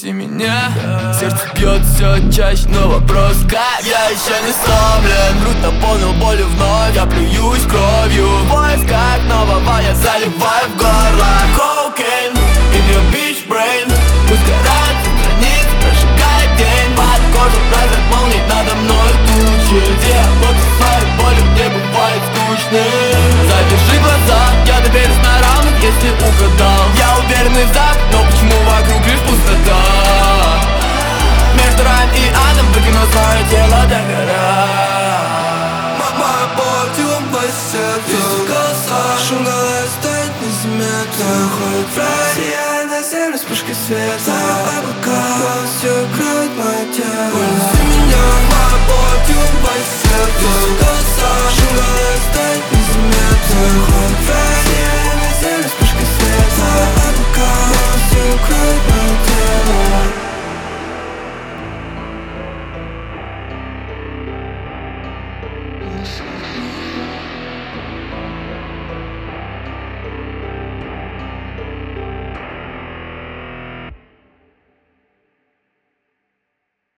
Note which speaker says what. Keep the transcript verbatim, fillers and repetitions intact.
Speaker 1: отпусти меня. Сердце бьет все чаще, но вопрос как. Я еще не сломлен, грудь наполнил болью вновь. Я плююсь кровью в поисках нового, я заливаю в горло.